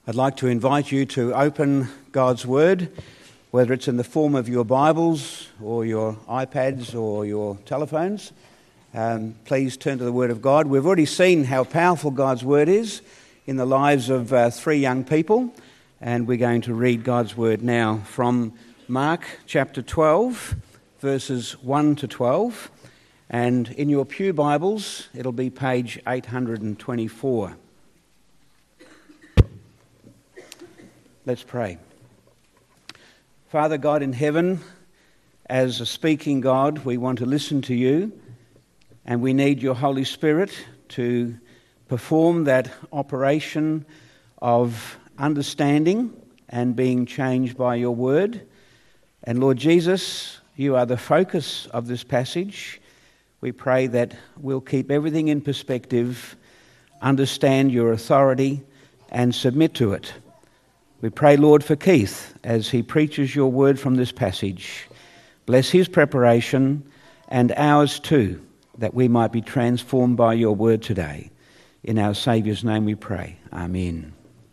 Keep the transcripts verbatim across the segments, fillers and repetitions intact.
I'd like to invite you to open God's Word, whether it's in the form of your Bibles or your iPads or your telephones. Um, please turn to the Word of God. We've already seen how powerful God's Word is in the lives of uh, three young people, and we're going to read God's Word now from Mark chapter twelve, verses one to twelve, and in your pew Bibles, it'll be page eight hundred twenty-four. Let's pray. Father God in heaven, as a speaking God, we want to listen to you, and we need your Holy Spirit to perform that operation of understanding and being changed by your word. And Lord Jesus, you are the focus of this passage. We pray that we'll keep everything in perspective, understand your authority, and submit to it. We pray, Lord, for Keith as he preaches your word from this passage. Bless his preparation and ours too, that we might be transformed by your word today. In our Saviour's name we pray. Amen.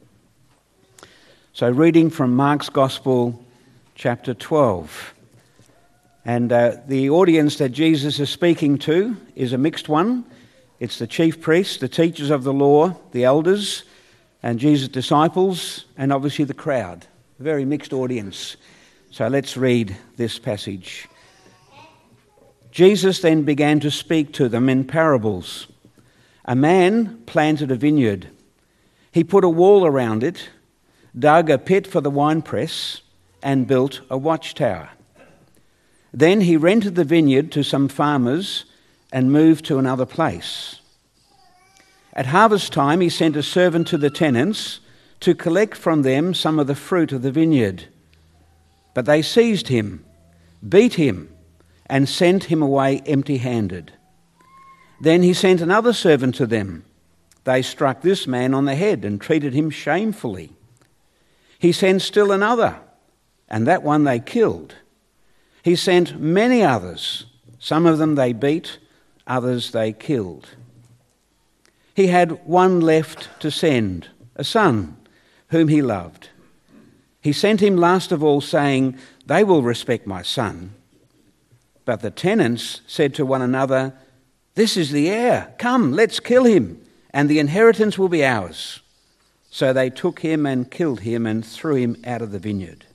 So reading from Mark's Gospel, chapter twelve. And uh, the audience that Jesus is speaking to is a mixed one. It's the chief priests, the teachers of the law, the elders, and Jesus' disciples, and obviously the crowd. A very mixed audience. So let's read this passage. Jesus then began to speak to them in parables. A man planted a vineyard. He put a wall around it, dug a pit for the winepress, and built a watchtower. Then he rented the vineyard to some farmers and moved to another place. At harvest time, he sent a servant to the tenants to collect from them some of the fruit of the vineyard. But they seized him, beat him, and sent him away empty-handed. Then he sent another servant to them. They struck this man on the head and treated him shamefully. He sent still another, and that one they killed. He sent many others. Some of them they beat, others they killed. He had one left to send, a son, whom he loved. He sent him last of all, saying, "They will respect my son." But the tenants said to one another, "This is the heir. Come, let's kill him, and the inheritance will be ours." So they took him and killed him and threw him out of the vineyard.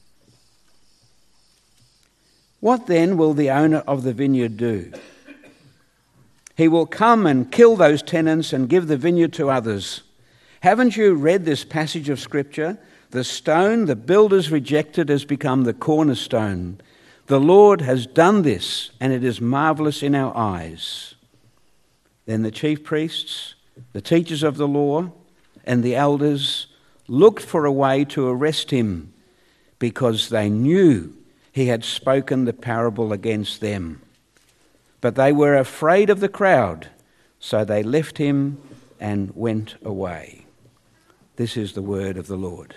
What then will the owner of the vineyard do? He will come and kill those tenants and give the vineyard to others. Haven't you read this passage of Scripture? The stone the builders rejected has become the cornerstone. The Lord has done this, and it is marvellous in our eyes. Then the chief priests, the teachers of the law, and the elders looked for a way to arrest him, because they knew he had spoken the parable against them. But they were afraid of the crowd, so they left him and went away. This is the word of the Lord.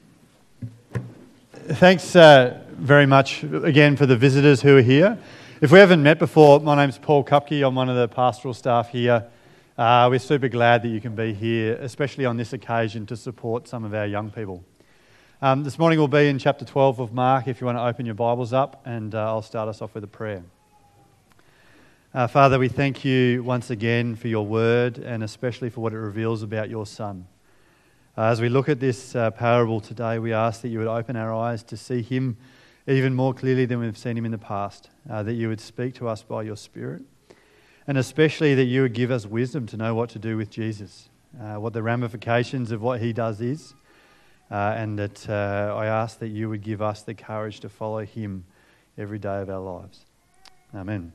Thanks uh, very much again for the visitors who are here. If we haven't met before, my name's Paul Kupke. I'm one of the pastoral staff here. Uh, we're super glad that you can be here, especially on this occasion, to support some of our young people. Um, this morning we'll be in chapter twelve of Mark, if you want to open your Bibles up, and uh, I'll start us off with a prayer. Uh, Father, we thank you once again for your word, and especially for what it reveals about your Son. Uh, as we look at this uh, parable today, we ask that you would open our eyes to see him even more clearly than we've seen him in the past, uh, that you would speak to us by your Spirit, and especially that you would give us wisdom to know what to do with Jesus, uh, what the ramifications of what he does is, uh, and that uh, I ask that you would give us the courage to follow him every day of our lives. Amen.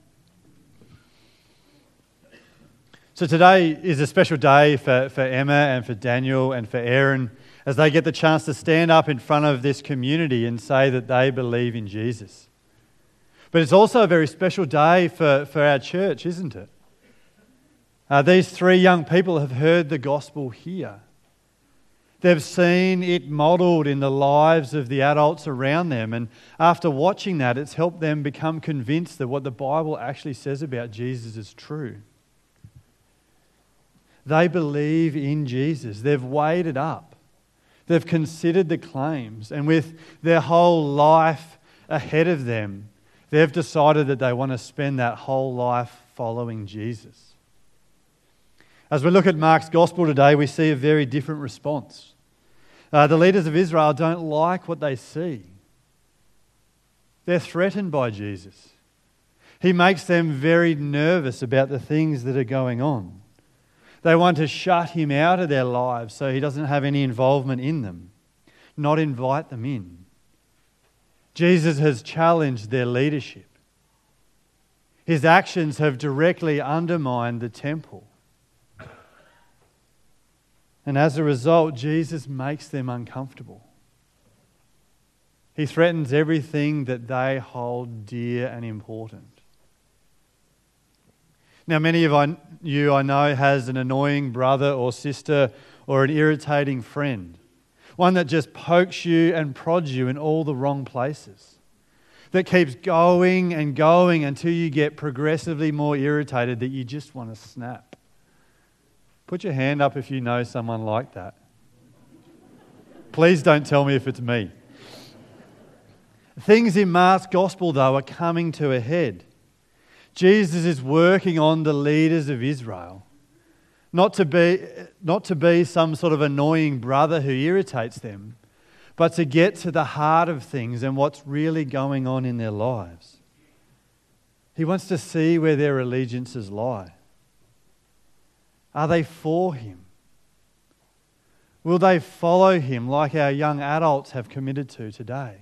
So today is a special day for, for Emma and for Daniel and for Aaron as they get the chance to stand up in front of this community and say that they believe in Jesus. But it's also a very special day for, for our church, isn't it? Uh, these three young people have heard the gospel here. They've seen it modelled in the lives of the adults around them, and after watching that, it's helped them become convinced that what the Bible actually says about Jesus is true. They believe in Jesus. They've weighed it up. They've considered the claims, and with their whole life ahead of them, they've decided that they want to spend that whole life following Jesus. As we look at Mark's gospel today, we see a very different response. Uh, the leaders of Israel don't like what they see. They're threatened by Jesus. He makes them very nervous about the things that are going on. They want to shut him out of their lives so he doesn't have any involvement in them, not invite them in. Jesus has challenged their leadership. His actions have directly undermined the temple. And as a result, Jesus makes them uncomfortable. He threatens everything that they hold dear and important. Now, many of you, I know, has an annoying brother or sister or an irritating friend, one that just pokes you and prods you in all the wrong places, that keeps going and going until you get progressively more irritated that you just want to snap. Put your hand up if you know someone like that. Please don't tell me if it's me. Things in Mark's gospel, though, are coming to a head. Jesus is working on the leaders of Israel, not to be, not to be some sort of annoying brother who irritates them, but to get to the heart of things and what's really going on in their lives. He wants to see where their allegiances lie. Are they for him? Will they follow him like our young adults have committed to today?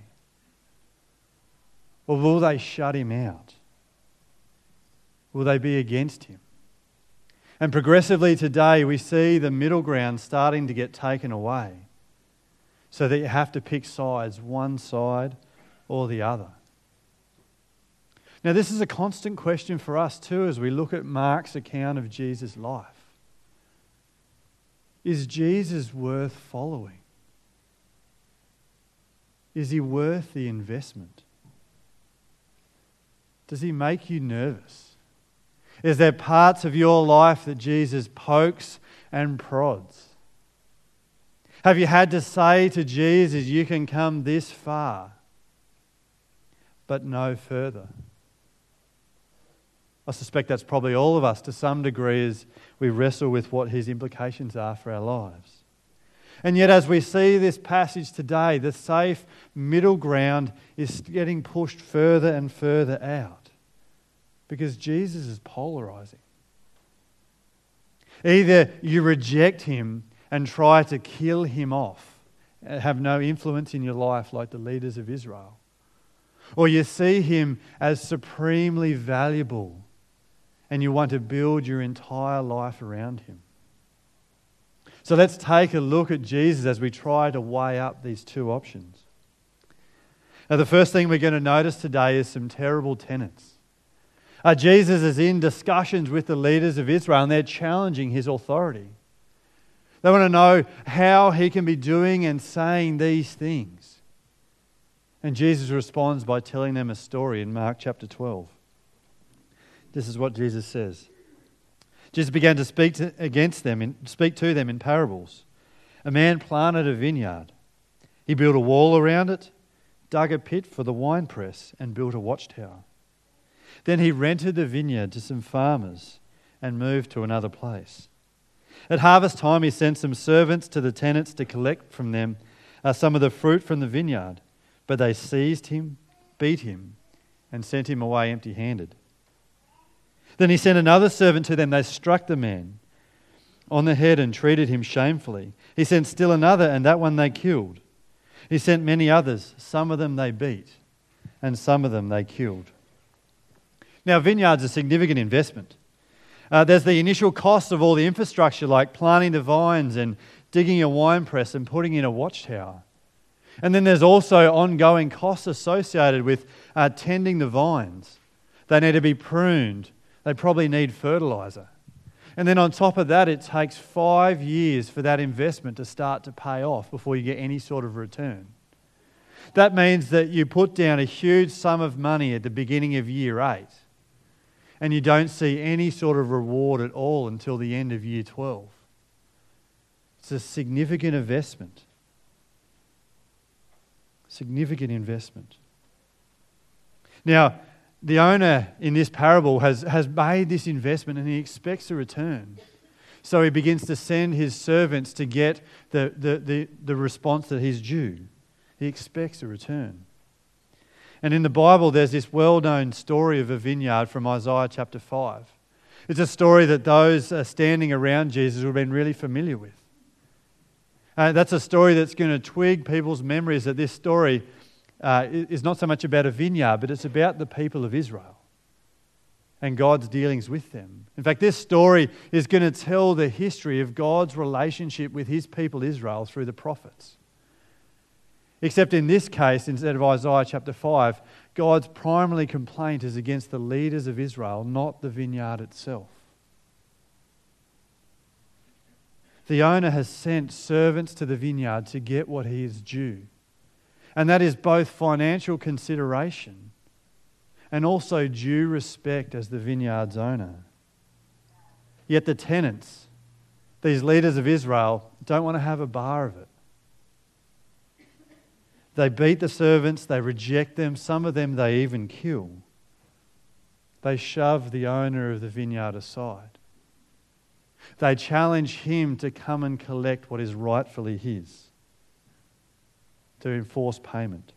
Or will they shut him out? Will they be against him? And progressively today we see the middle ground starting to get taken away so that you have to pick sides, one side or the other. Now this is a constant question for us too as we look at Mark's account of Jesus' life. Is Jesus worth following? Is he worth the investment? Does he make you nervous? Is there parts of your life that Jesus pokes and prods? Have you had to say to Jesus, you can come this far, but no further? I suspect that's probably all of us to some degree as we wrestle with what his implications are for our lives. And yet as we see this passage today, the safe middle ground is getting pushed further and further out. Because Jesus is polarizing. Either you reject him and try to kill him off, and have no influence in your life like the leaders of Israel, or you see him as supremely valuable and you want to build your entire life around him. So let's take a look at Jesus as we try to weigh up these two options. Now, the first thing we're going to notice today is some terrible tenets. Uh, Jesus is in discussions with the leaders of Israel and they're challenging his authority. They want to know how he can be doing and saying these things. And Jesus responds by telling them a story in Mark chapter twelve. This is what Jesus says. Jesus began to speak to, against them, in, speak to them in parables. A man planted a vineyard. He built a wall around it, dug a pit for the winepress, and built a watchtower. Then he rented the vineyard to some farmers and moved to another place. At harvest time, he sent some servants to the tenants to collect from them uh, some of the fruit from the vineyard. But they seized him, beat him, and sent him away empty-handed. Then he sent another servant to them. They struck the man on the head and treated him shamefully. He sent still another, and that one they killed. He sent many others. Some of them they beat, and some of them they killed. Now, vineyards are a significant investment. Uh, there's the initial cost of all the infrastructure, like planting the vines and digging a wine press and putting in a watchtower. And then there's also ongoing costs associated with uh, tending the vines. They need to be pruned. They probably need fertilizer. And then on top of that, it takes five years for that investment to start to pay off before you get any sort of return. That means that you put down a huge sum of money at the beginning of year eight, and you don't see any sort of reward at all until the end of year twelve. It's a significant investment. Significant investment. Now, the owner in this parable has, has made this investment and he expects a return. So he begins to send his servants to get the, the, the, the response that he's due. He expects a return. And in the Bible, there's this well-known story of a vineyard from Isaiah chapter five. It's a story that those uh, standing around Jesus would have been really familiar with. Uh, that's a story that's going to twig people's memories that this story uh, is not so much about a vineyard, but it's about the people of Israel and God's dealings with them. In fact, this story is going to tell the history of God's relationship with his people Israel through the prophets. Except in this case, instead of Isaiah chapter five, God's primary complaint is against the leaders of Israel, not the vineyard itself. The owner has sent servants to the vineyard to get what he is due. And that is both financial consideration and also due respect as the vineyard's owner. Yet the tenants, these leaders of Israel, don't want to have a bar of it. They beat the servants, they reject them, some of them they even kill. They shove the owner of the vineyard aside. They challenge him to come and collect what is rightfully his, to enforce payment.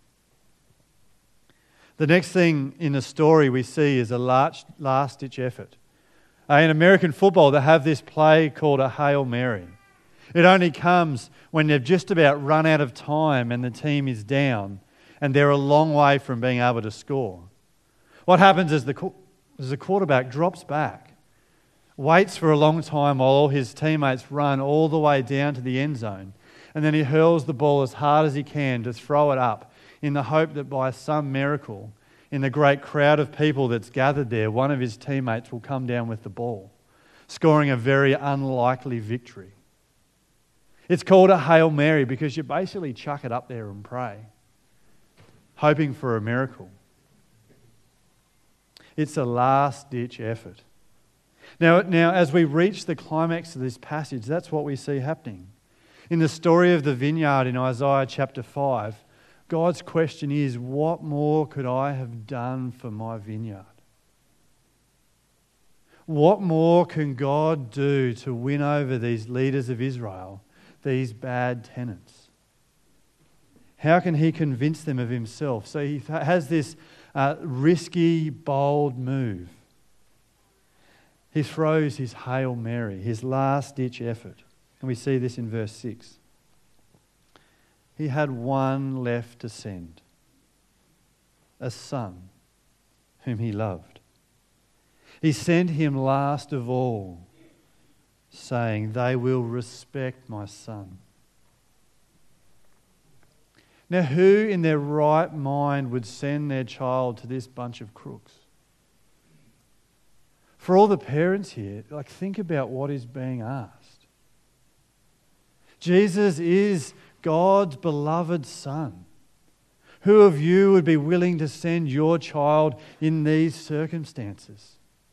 The next thing in the story we see is a large, last-ditch effort. Uh, in American football, they have this play called a Hail Mary. It only comes when they've just about run out of time and the team is down and they're a long way from being able to score. What happens is the, is the quarterback drops back, waits for a long time while all his teammates run all the way down to the end zone, and then he hurls the ball as hard as he can to throw it up in the hope that by some miracle, in the great crowd of people that's gathered there, one of his teammates will come down with the ball, scoring a very unlikely victory. It's called a Hail Mary because you basically chuck it up there and pray, hoping for a miracle. It's a last-ditch effort. Now, now, as we reach the climax of this passage, that's what we see happening. In the story of the vineyard in Isaiah chapter five, God's question is, what more could I have done for my vineyard? What more can God do to win over these leaders of Israel, these bad tenants? How can he convince them of himself? So he has this uh, risky, bold move. He throws his Hail Mary, his last-ditch effort. And we see this in verse six. He had one left to send, a son whom he loved. He sent him last of all, saying, "They will respect my son." Now, who in their right mind would send their child to this bunch of crooks? For all the parents here, like, think about what is being asked. Jesus is God's beloved Son. Who of you would be willing to send your child in these circumstances?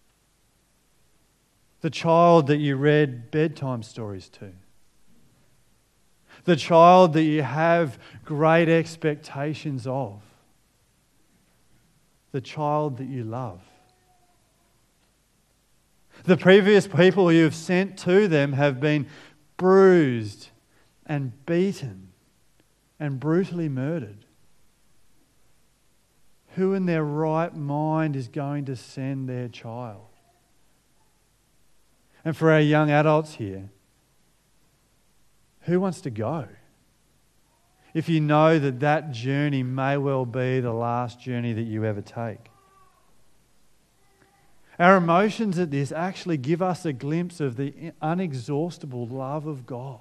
The child that you read bedtime stories to. The child that you have great expectations of. The child that you love. The previous people you have sent to them have been bruised and beaten and brutally murdered. Who in their right mind is going to send their child? And for our young adults here, who wants to go? If you know that that journey may well be the last journey that you ever take. Our emotions at this actually give us a glimpse of the unexhaustible love of God.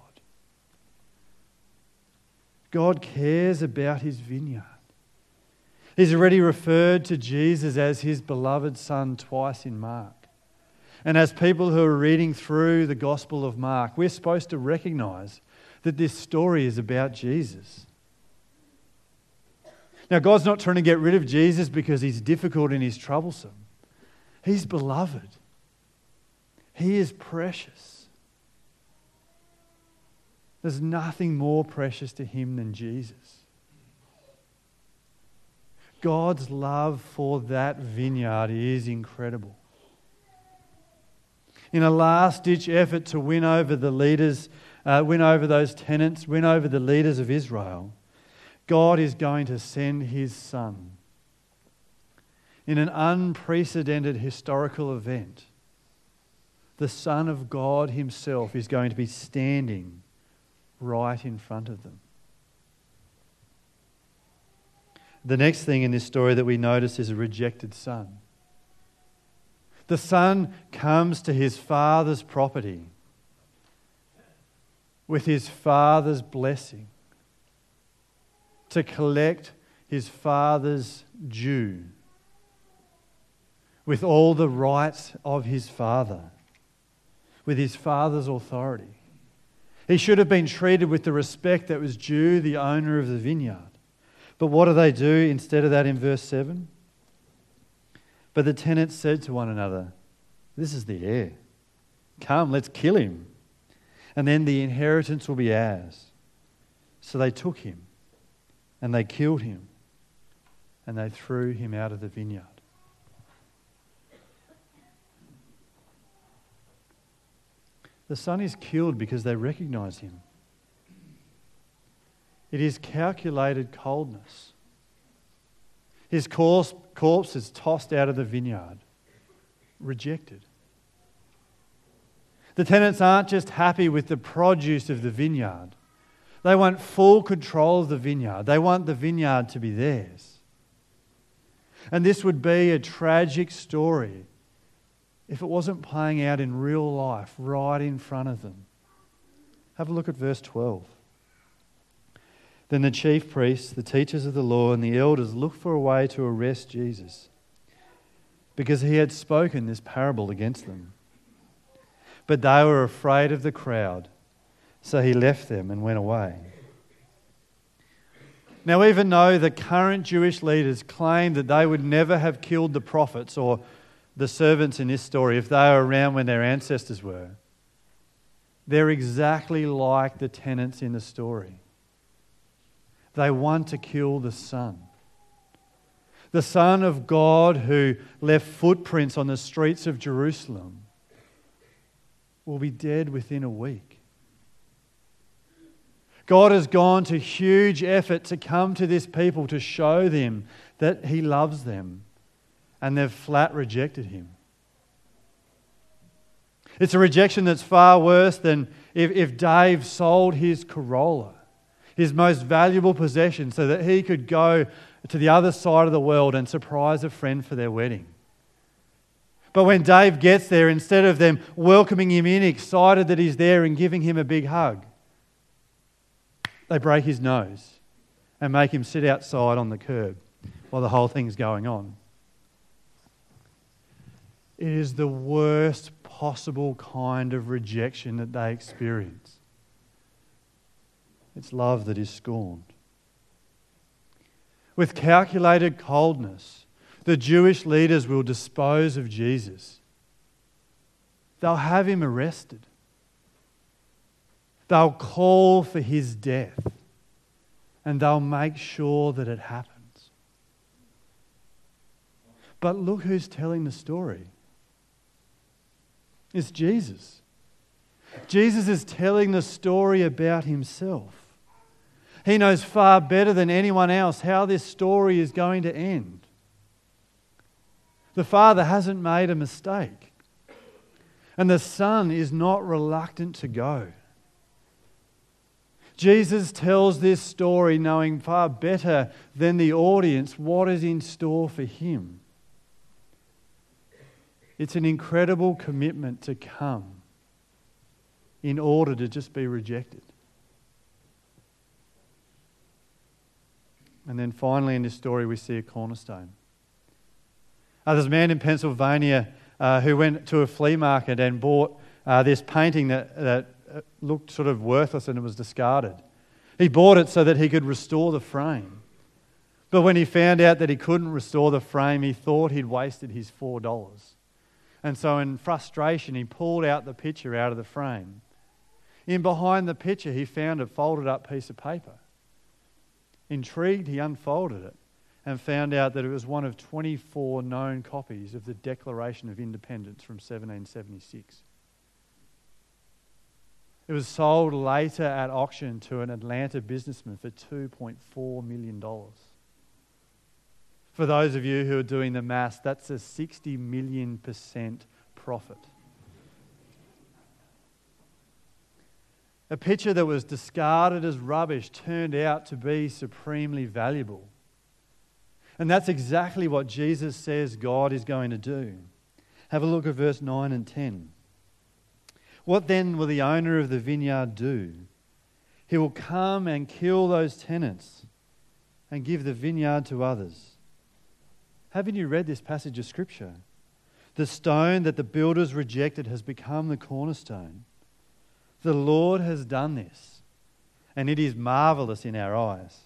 God cares about his vineyard. He's already referred to Jesus as his beloved Son twice in Mark. And as people who are reading through the Gospel of Mark, we're supposed to recognize that this story is about Jesus. Now, God's not trying to get rid of Jesus because he's difficult and he's troublesome. He's beloved. He is precious. There's nothing more precious to him than Jesus. God's love for that vineyard is incredible. In a last-ditch effort to win over the leaders, uh, win over those tenants, win over the leaders of Israel, God is going to send his Son in an unprecedented historical event. The Son of God himself is going to be standing right in front of them. The next thing in this story that we notice is a rejected son. The son comes to his father's property with his father's blessing to collect his father's due with all the rights of his father, with his father's authority. He should have been treated with the respect that was due the owner of the vineyard. But what do they do instead of that in verse seven? But the tenants said to one another, "This is the heir. Come, let's kill him, and then the inheritance will be ours." So they took him, and they killed him, and they threw him out of the vineyard. The son is killed because they recognize him. It is calculated coldness. His corpse, corpse is tossed out of the vineyard, rejected. The tenants aren't just happy with the produce of the vineyard. They want full control of the vineyard. They want the vineyard to be theirs. And this would be a tragic story if it wasn't playing out in real life right in front of them. Have a look at verse twelve. Then the chief priests, the teachers of the law, and the elders looked for a way to arrest Jesus, because he had spoken this parable against them. But they were afraid of the crowd, so he left them and went away. Now, even though the current Jewish leaders claim that they would never have killed the prophets or the servants in this story if they were around when their ancestors were, they're exactly like the tenants in the story. They want to kill the Son. The Son of God who left footprints on the streets of Jerusalem will be dead within a week. God has gone to huge effort to come to this people to show them that he loves them, and they've flat rejected him. It's a rejection that's far worse than if, if Dave sold his Corolla, his most valuable possession, so that he could go to the other side of the world and surprise a friend for their wedding. But when Dave gets there, instead of them welcoming him in, excited that he's there and giving him a big hug, they break his nose and make him sit outside on the curb while the whole thing's going on. It is the worst possible kind of rejection that they experience. It's love that is scorned. With calculated coldness, the Jewish leaders will dispose of Jesus. They'll have him arrested. They'll call for his death, and they'll make sure that it happens. But look who's telling the story. It's Jesus. Jesus is telling the story about himself. He knows far better than anyone else how this story is going to end. The Father hasn't made a mistake, and the Son is not reluctant to go. Jesus tells this story knowing far better than the audience what is in store for him. It's an incredible commitment to come in order to just be rejected. And then finally in this story we see a cornerstone. Uh, there's a man in Pennsylvania uh, who went to a flea market and bought uh, this painting that, that looked sort of worthless and it was discarded. He bought it so that he could restore the frame. But when he found out that he couldn't restore the frame, he thought he'd wasted his four dollars. And so in frustration, he pulled out the picture out of the frame. In behind the picture, he found a folded up piece of paper. Intrigued, he unfolded it and found out that it was one of twenty-four known copies of the Declaration of Independence from seventeen seventy-six. It was sold later at auction to an Atlanta businessman for two point four million dollars. For those of you who are doing the maths, that's a sixty million percent profit. A picture that was discarded as rubbish turned out to be supremely valuable. And that's exactly what Jesus says God is going to do. Have a look at verse nine and ten. What then will the owner of the vineyard do? He will come and kill those tenants and give the vineyard to others. Haven't you read this passage of Scripture? The stone that the builders rejected has become the cornerstone. The Lord has done this, and it is marvelous in our eyes.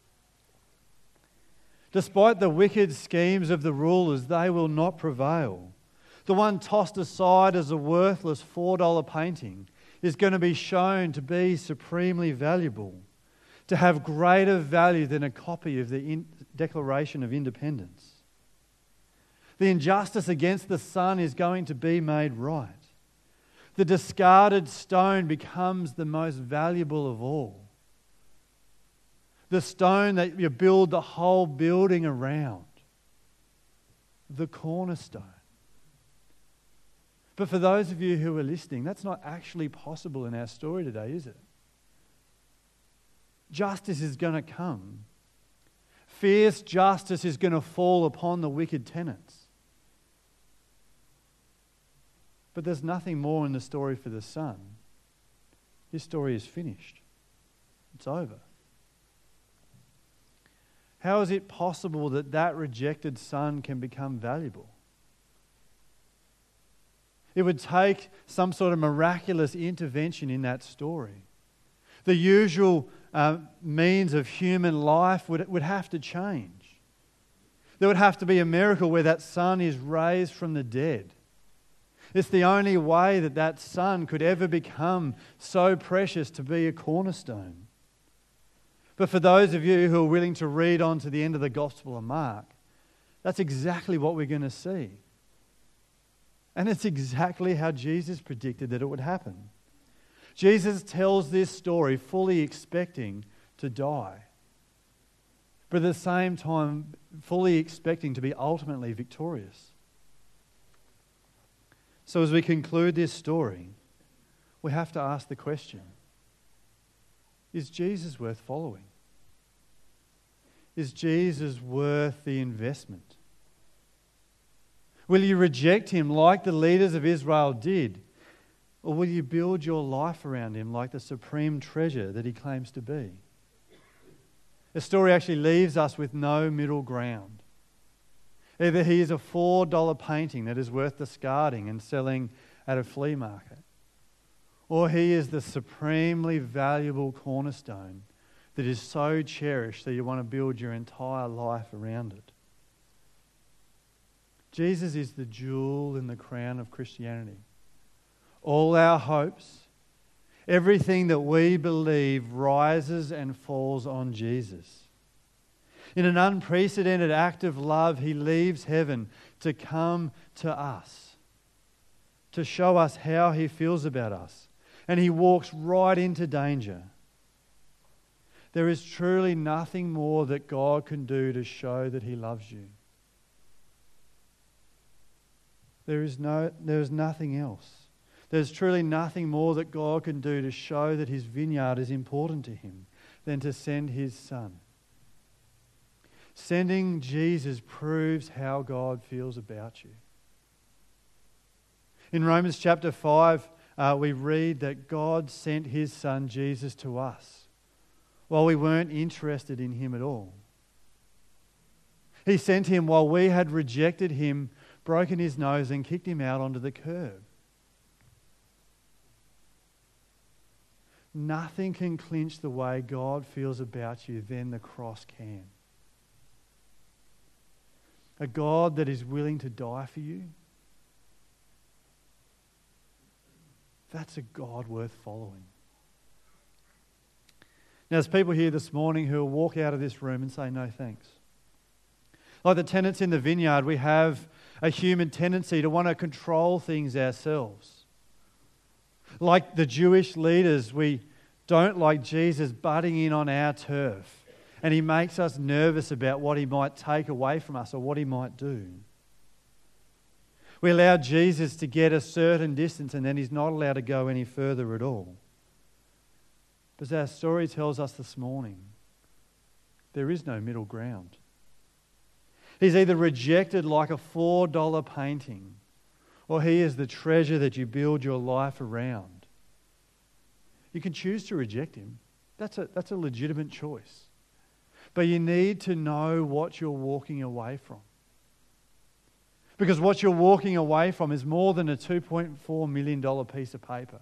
Despite the wicked schemes of the rulers, they will not prevail. The one tossed aside as a worthless four dollar painting is going to be shown to be supremely valuable, to have greater value than a copy of the Declaration of Independence. The injustice against the Son is going to be made right. The discarded stone becomes the most valuable of all. The stone that you build the whole building around. The cornerstone. But for those of you who are listening, that's not actually possible in our story today, is it? Justice is going to come. Fierce justice is going to fall upon the wicked tenants. But there's nothing more in the story for the Son. His story is finished. It's over. How is it possible that that rejected son can become valuable? It would take some sort of miraculous intervention in that story. The usual uh, means of human life would, would have to change. There would have to be a miracle where that son is raised from the dead. It's the only way that that son could ever become so precious to be a cornerstone. But for those of you who are willing to read on to the end of the Gospel of Mark, that's exactly what we're going to see. And it's exactly how Jesus predicted that it would happen. Jesus tells this story fully expecting to die, but at the same time fully expecting to be ultimately victorious. So as we conclude this story, we have to ask the question, is Jesus worth following? Is Jesus worth the investment? Will you reject him like the leaders of Israel did? Or will you build your life around him like the supreme treasure that he claims to be? The story actually leaves us with no middle ground. Either he is a four dollar painting that is worth discarding and selling at a flea market, or he is the supremely valuable cornerstone that is so cherished that you want to build your entire life around it. Jesus is the jewel in the crown of Christianity. All our hopes, everything that we believe rises and falls on Jesus. In an unprecedented act of love, he leaves heaven to come to us, to show us how he feels about us. And he walks right into danger. There is truly nothing more that God can do to show that he loves you. There is no, there is nothing else. There's truly nothing more that God can do to show that his vineyard is important to him than to send his Son. Sending Jesus proves how God feels about you. In Romans chapter five, uh, we read that God sent his Son Jesus to us while we weren't interested in him at all. He sent him while we had rejected him, broken his nose and kicked him out onto the curb. Nothing can clinch the way God feels about you than the cross can. A God that is willing to die for you, that's a God worth following. Now, there's people here this morning who will walk out of this room and say, no thanks. Like the tenants in the vineyard, we have a human tendency to want to control things ourselves. Like the Jewish leaders, we don't like Jesus butting in on our turf, and he makes us nervous about what he might take away from us or what he might do. We allow Jesus to get a certain distance and then he's not allowed to go any further at all. But as our story tells us this morning, there is no middle ground. He's either rejected like a four dollar painting, or he is the treasure that you build your life around. You can choose to reject him. That's a, that's a legitimate choice. But you need to know what you're walking away from. Because what you're walking away from is more than a two point four million dollars piece of paper.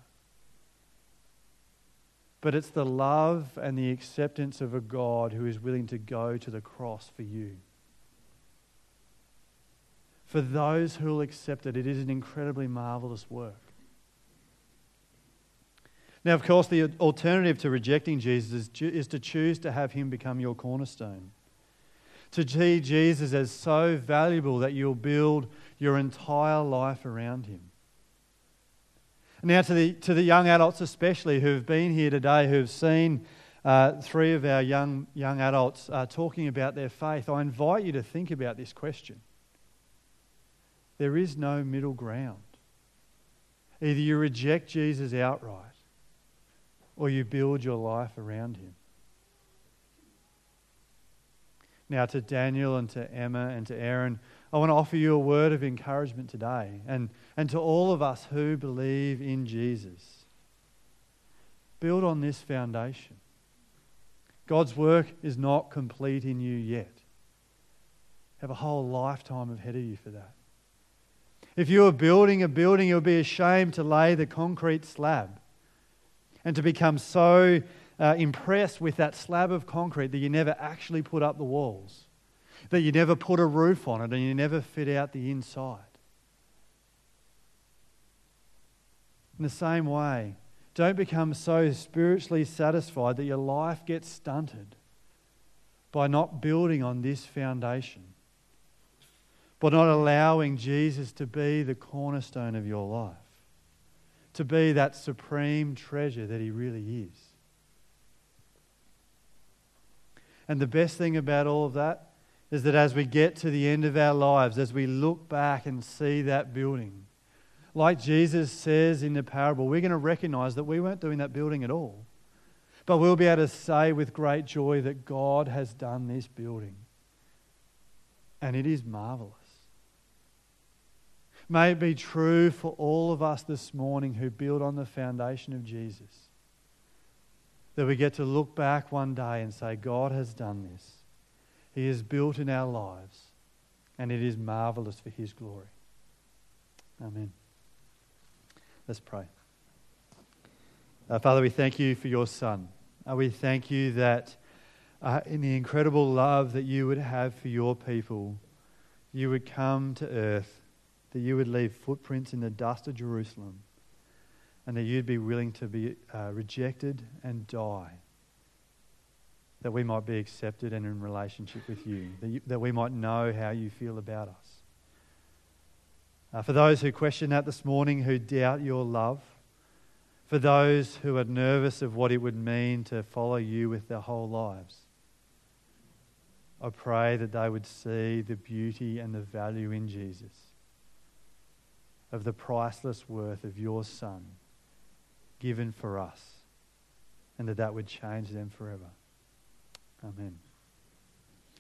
But it's the love and the acceptance of a God who is willing to go to the cross for you. For those who will accept it, it is an incredibly marvelous work. Now, of course, the alternative to rejecting Jesus is, is to choose to have him become your cornerstone. To see Jesus as so valuable that you'll build your entire life around him. Now, to the to the young adults especially who've been here today, who've seen uh, three of our young young adults uh, talking about their faith, I invite you to think about this question. There is no middle ground. Either you reject Jesus outright, or you build your life around him. Now, to Daniel and to Emma and to Aaron, I want to offer you a word of encouragement today, and, and to all of us who believe in Jesus. Build on this foundation. God's work is not complete in you yet. Have a whole lifetime ahead of you for that. If you are building a building, it would be a shame to lay the concrete slab and to become so uh, impressed with that slab of concrete that you never actually put up the walls, that you never put a roof on it, and you never fit out the inside. In the same way, don't become so spiritually satisfied that your life gets stunted by not building on this foundation, by not allowing Jesus to be the cornerstone of your life, to be that supreme treasure that he really is. And the best thing about all of that is that as we get to the end of our lives, as we look back and see that building, like Jesus says in the parable, we're going to recognize that we weren't doing that building at all. But we'll be able to say with great joy that God has done this building. And it is marvelous. May it be true for all of us this morning who build on the foundation of Jesus, that we get to look back one day and say, God has done this. He has built in our lives, and it is marvelous for his glory. Amen. Let's pray. Uh, Father, we thank you for your Son. Uh, we thank you that uh, in the incredible love that you would have for your people, you would come to earth, that you would leave footprints in the dust of Jerusalem, and that you'd be willing to be uh, rejected and die, that we might be accepted and in relationship with you, that, you, that we might know how you feel about us. Uh, for those who question that this morning, who doubt your love, for those who are nervous of what it would mean to follow you with their whole lives, I pray that they would see the beauty and the value in Jesus, of the priceless worth of your Son given for us, and that that would change them forever. Amen.